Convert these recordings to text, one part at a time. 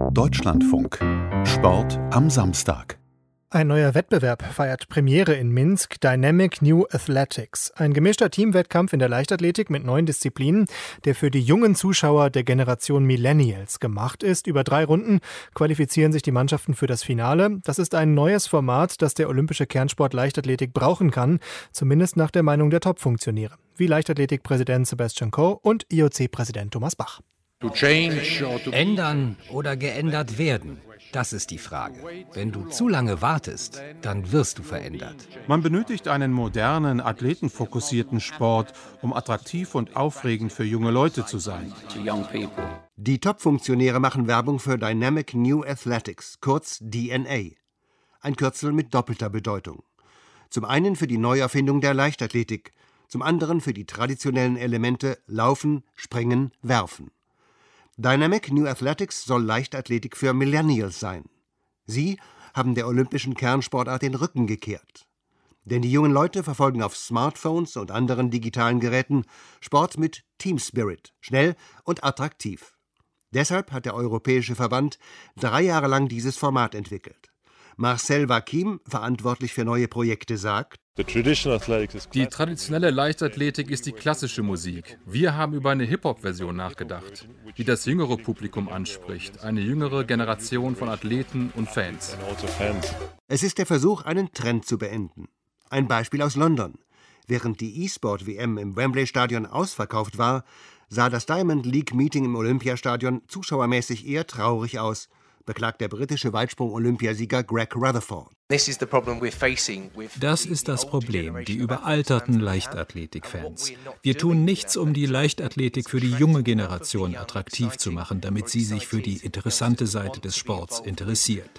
Deutschlandfunk. Sport am Samstag. Ein neuer Wettbewerb feiert Premiere in Minsk, Dynamic New Athletics. Ein gemischter Teamwettkampf in der Leichtathletik mit 9 Disziplinen, der für die jungen Zuschauer der Generation Millennials gemacht ist. Über 3 Runden qualifizieren sich die Mannschaften für das Finale. Das ist ein neues Format, das der olympische Kernsport Leichtathletik brauchen kann, zumindest nach der Meinung der Top-Funktionäre, wie Leichtathletikpräsident Sebastian Coe und IOC-Präsident Thomas Bach. Ändern oder geändert werden, das ist die Frage. Wenn du zu lange wartest, dann wirst du verändert. Man benötigt einen modernen, athletenfokussierten Sport, um attraktiv und aufregend für junge Leute zu sein. Die Top-Funktionäre machen Werbung für Dynamic New Athletics, kurz DNA. Ein Kürzel mit doppelter Bedeutung. Zum einen für die Neuerfindung der Leichtathletik, zum anderen für die traditionellen Elemente Laufen, Springen, Werfen. Dynamic New Athletics soll Leichtathletik für Millennials sein. Sie haben der olympischen Kernsportart den Rücken gekehrt. Denn die jungen Leute verfolgen auf Smartphones und anderen digitalen Geräten Sport mit Team Spirit, schnell und attraktiv. Deshalb hat der Europäische Verband 3 Jahre lang dieses Format entwickelt. Marcel Wakim, verantwortlich für neue Projekte, sagt: Die traditionelle Leichtathletik ist die klassische Musik. Wir haben über eine Hip-Hop-Version nachgedacht, die das jüngere Publikum anspricht, eine jüngere Generation von Athleten und Fans. Es ist der Versuch, einen Trend zu beenden. Ein Beispiel aus London. Während die E-Sport-WM im Wembley-Stadion ausverkauft war, sah das Diamond League-Meeting im Olympiastadion zuschauermäßig eher traurig aus, beklagt der britische Weitsprung-Olympiasieger Greg Rutherford. Das ist das Problem, die überalterten Leichtathletik-Fans. Wir tun nichts, um die Leichtathletik für die junge Generation attraktiv zu machen, damit sie sich für die interessante Seite des Sports interessiert.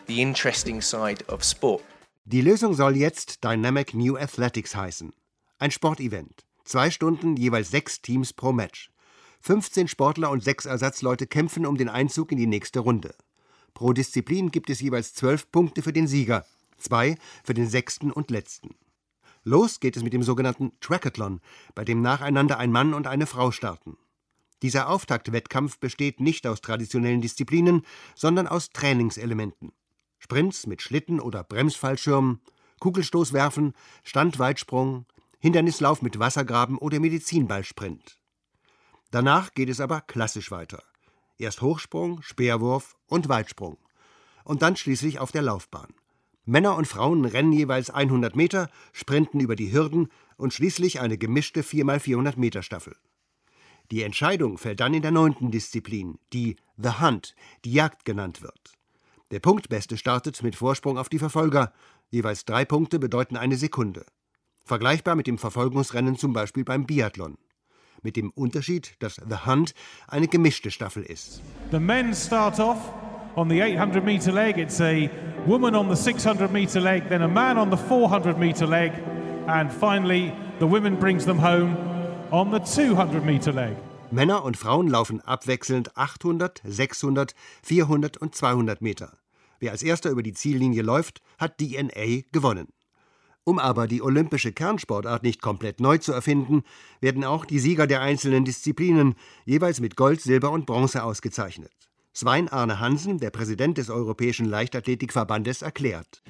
Die Lösung soll jetzt Dynamic New Athletics heißen. Ein Sportevent. 2 Stunden, jeweils 6 Teams pro Match. 15 Sportler und 6 Ersatzleute kämpfen um den Einzug in die nächste Runde. Pro Disziplin gibt es jeweils 12 Punkte für den Sieger, 2 für den 6. und letzten. Los geht es mit dem sogenannten Tracathlon, bei dem nacheinander ein Mann und eine Frau starten. Dieser Auftaktwettkampf besteht nicht aus traditionellen Disziplinen, sondern aus Trainingselementen. Sprints mit Schlitten- oder Bremsfallschirmen, Kugelstoßwerfen, Standweitsprung, Hindernislauf mit Wassergraben oder Medizinballsprint. Danach geht es aber klassisch weiter. Erst Hochsprung, Speerwurf und Weitsprung. Und dann schließlich auf der Laufbahn. Männer und Frauen rennen jeweils 100 Meter, sprinten über die Hürden und schließlich eine gemischte 4x400 Meter Staffel. Die Entscheidung fällt dann in der 9. Disziplin, die The Hunt, die Jagd genannt wird. Der Punktbeste startet mit Vorsprung auf die Verfolger. Jeweils 3 Punkte bedeuten eine Sekunde. Vergleichbar mit dem Verfolgungsrennen zum Beispiel beim Biathlon. Mit dem Unterschied, dass The Hunt eine gemischte Staffel ist. The men start off on the 800 meter leg. It's a woman on the 600 meter leg, then a man on the 400 meter leg, and finally the women brings them home on the 200 meter leg. Männer und Frauen laufen abwechselnd 800, 600, 400 und 200 Meter. Wer als erster über die Ziellinie läuft, hat DNA gewonnen. Um aber die olympische Kernsportart nicht komplett neu zu erfinden, werden auch die Sieger der einzelnen Disziplinen jeweils mit Gold, Silber und Bronze ausgezeichnet. Svein Arne Hansen, der Präsident des Europäischen Leichtathletikverbandes, erklärt: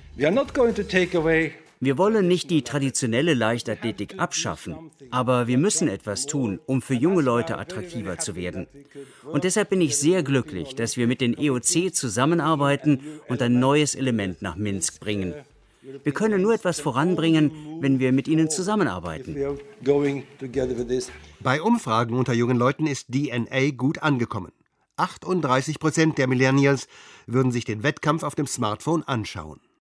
Wir wollen nicht die traditionelle Leichtathletik abschaffen, aber wir müssen etwas tun, um für junge Leute attraktiver zu werden. Und deshalb bin ich sehr glücklich, dass wir mit den EOC zusammenarbeiten und ein neues Element nach Minsk bringen. Wir können nur etwas voranbringen, wenn wir mit ihnen zusammenarbeiten. Bei Umfragen unter jungen Leuten ist DNA gut angekommen. 38% der Millennials würden sich den Wettkampf auf dem Smartphone anschauen.